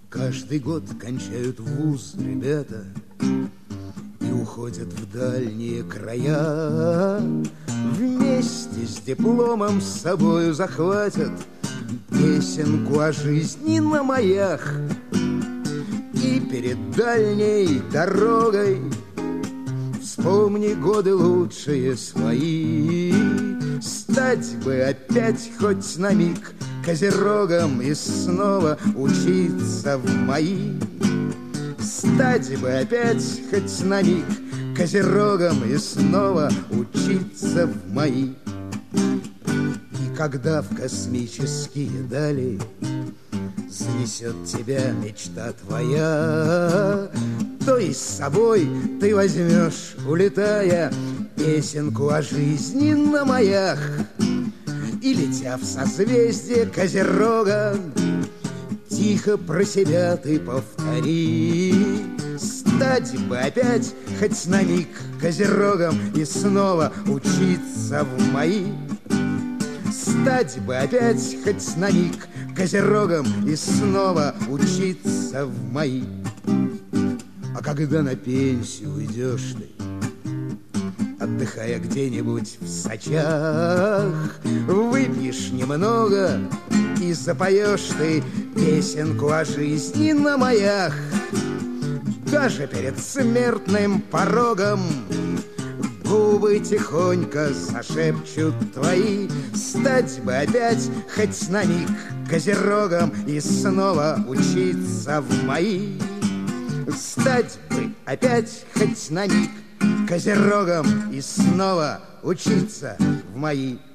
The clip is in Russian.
Каждый год кончают вуз ребята и уходят в дальние края. Вместе с дипломом с собою захватят песенку о жизни на маях. И перед дальней дорогой вспомни годы лучшие свои. Стать бы опять хоть на миг козерогом и снова учиться в мои. Стать бы опять хоть на миг козерогом и снова учиться в мои. И когда в космические дали занесет тебя мечта твоя, то и с собой ты возьмешь, улетая, песенку о жизни на маях. И, летя в созвездие Козерога, тихо про себя ты повтори. Стать бы опять хоть на миг козерогом и снова учиться в мои. Стать бы опять хоть на миг козерогом и снова учиться в мои. А когда на пенсию уйдешь ты, отдыхая где-нибудь в Сочах, выпьешь немного и запоешь ты песенку о жизни на маях. Даже перед смертным порогом губы тихонько зашепчут твои. Стать бы опять хоть на миг козерогом и снова учиться в мои. Стать бы опять хоть на миг козерогом и снова учиться в мои.